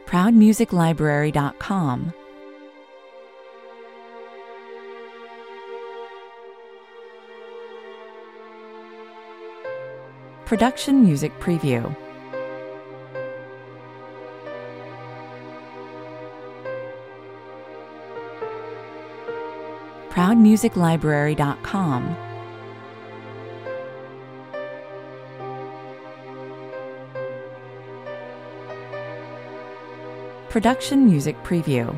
ProudMusicLibrary.com. Production Music Preview. ProudMusicLibrary.com. Production Music Preview.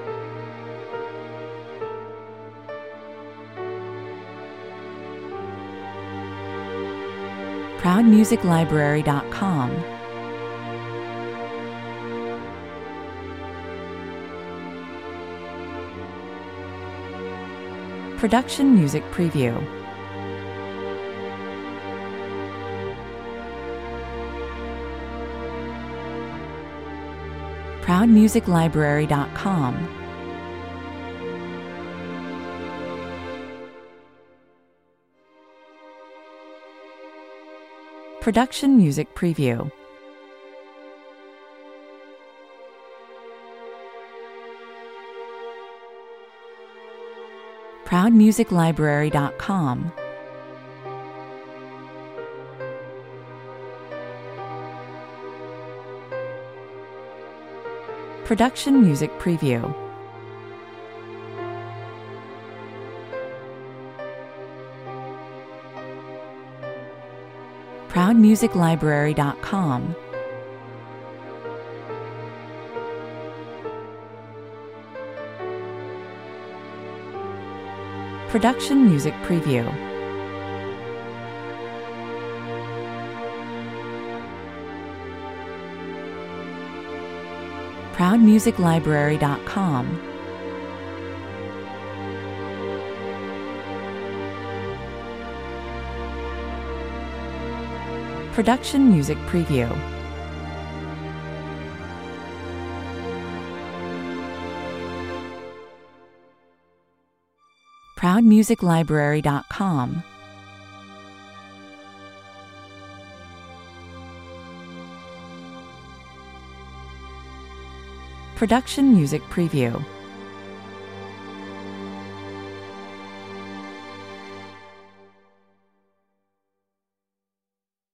ProudMusicLibrary.com. Production Music Preview. ProudMusicLibrary.com. Production Music Preview. ProudMusicLibrary.com. Production Music Preview. ProudMusicLibrary.com. Production Music Preview. ProudMusicLibrary.com. Production Music Preview. ProudMusicLibrary.com. Production Music Preview.